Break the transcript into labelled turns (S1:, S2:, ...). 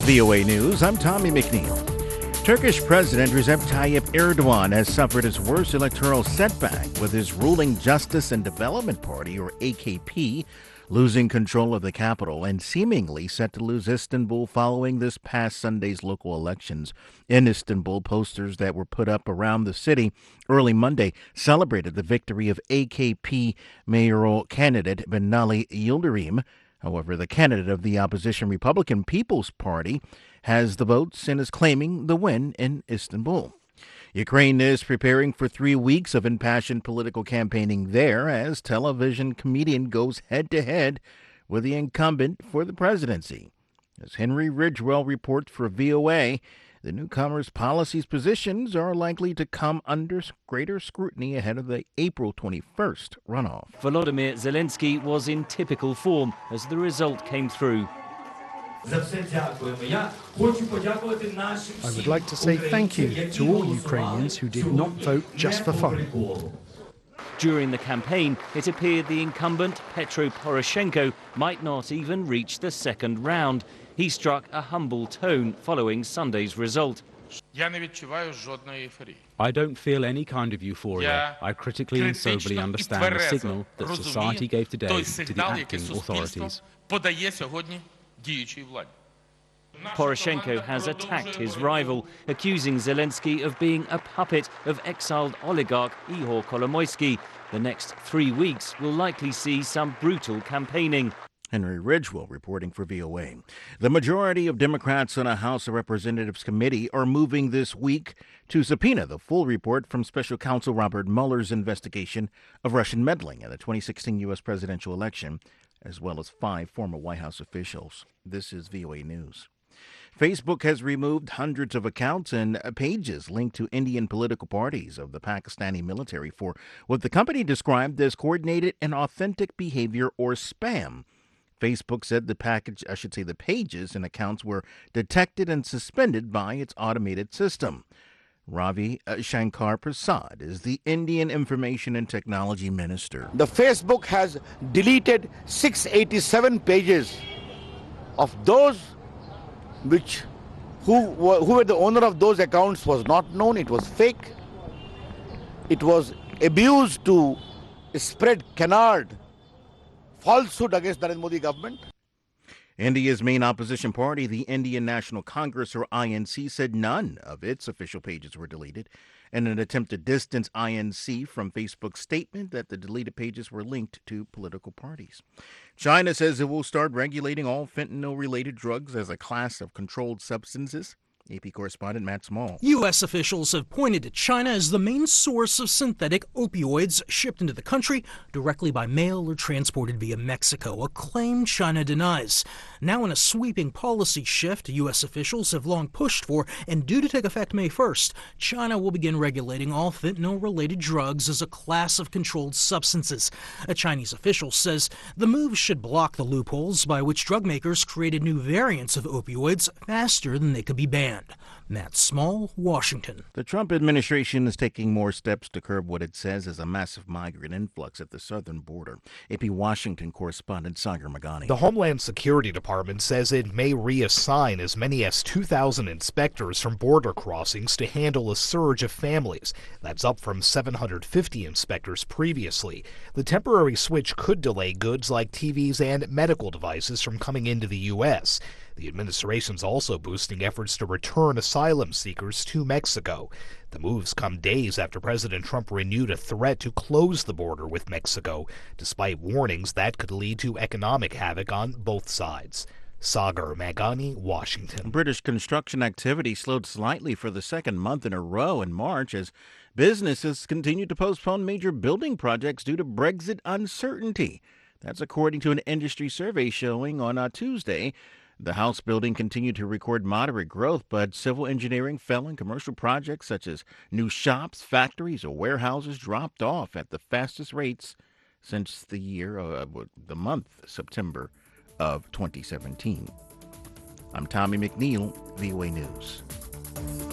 S1: VOA News, I'm Tommy McNeil. Turkish President Recep Tayyip Erdogan has suffered his worst electoral setback with his ruling Justice and Development Party, or AKP, losing control of the capital and seemingly set to lose Istanbul following this past Sunday's local elections. In Istanbul, posters that were put up around the city early Monday celebrated the victory of AKP mayoral candidate Binali Yildirim. However, the candidate of the opposition Republican People's Party has the votes and is claiming the win in Istanbul. Ukraine is preparing for 3 weeks of impassioned political campaigning there as television comedian goes head-to-head with the incumbent for the presidency. As Henry Ridgewell reports for VOA, the newcomer's policies positions are likely to come under greater scrutiny ahead of the April 21st runoff.
S2: Volodymyr Zelensky was in typical form as the result came through.
S3: I would like to say thank you to all Ukrainians who did not vote just for fun.
S2: During the campaign, it appeared the incumbent Petro Poroshenko might not even reach the second round. He struck a humble tone following Sunday's result.
S4: I don't feel any kind of euphoria. I critically and soberly understand the signal that society gave today to the acting authorities.
S2: Poroshenko has attacked his rival, accusing Zelensky of being a puppet of exiled oligarch Ihor Kolomoisky. The next 3 weeks will likely see some brutal campaigning.
S1: Henry Ridgewell reporting for VOA. The majority of Democrats on a House of Representatives committee are moving this week to subpoena the full report from Special Counsel Robert Mueller's investigation of Russian meddling in the 2016 U.S. presidential election, as well as 5 former White House officials. This is VOA News. Facebook has removed hundreds of accounts and pages linked to Indian political parties of the Pakistani military for what the company described as coordinated and authentic behavior, or spam. Facebook said the pages and accounts were detected and suspended by its automated system. Ravi Shankar Prasad is the Indian Information and Technology Minister.
S5: The Facebook has deleted 687 pages of those who were the owner of those accounts was not known. It was fake. It was abused to spread canard falsehood against the Narendra Modi government.
S1: India's main opposition party, the Indian National Congress, or INC, said none of its official pages were deleted in an attempt to distance INC from Facebook's statement that the deleted pages were linked to political parties. China says it will start regulating all fentanyl-related drugs as a class of controlled substances. AP correspondent Matt Small.
S6: U.S. officials have pointed to China as the main source of synthetic opioids shipped into the country directly by mail or transported via Mexico, a claim China denies. Now, in a sweeping policy shift U.S. officials have long pushed for and due to take effect May 1st, China will begin regulating all fentanyl-related drugs as a class of controlled substances. A Chinese official says the move should block the loopholes by which drug makers created new variants of opioids faster than they could be banned. Matt Small, Washington.
S1: The Trump administration is taking more steps to curb what it says is a massive migrant influx at the southern border. AP Washington correspondent Sagar Magani.
S7: The Homeland Security Department says it may reassign as many as 2,000 inspectors from border crossings to handle a surge of families. That's up from 750 inspectors previously. The temporary switch could delay goods like TVs and medical devices from coming into the U.S. The administration's also boosting efforts to return asylum seekers to Mexico. The moves come days after President Trump renewed a threat to close the border with Mexico, despite warnings that could lead to economic havoc on both sides. Sagar Magani, Washington.
S1: British construction activity slowed slightly for the second month in a row in March as businesses continued to postpone major building projects due to Brexit uncertainty. That's according to an industry survey showing on Tuesday. The house building continued to record moderate growth, but civil engineering fell and commercial projects such as new shops, factories, or warehouses dropped off at the fastest rates since the month September of 2017. I'm Tommy McNeil, VOA News.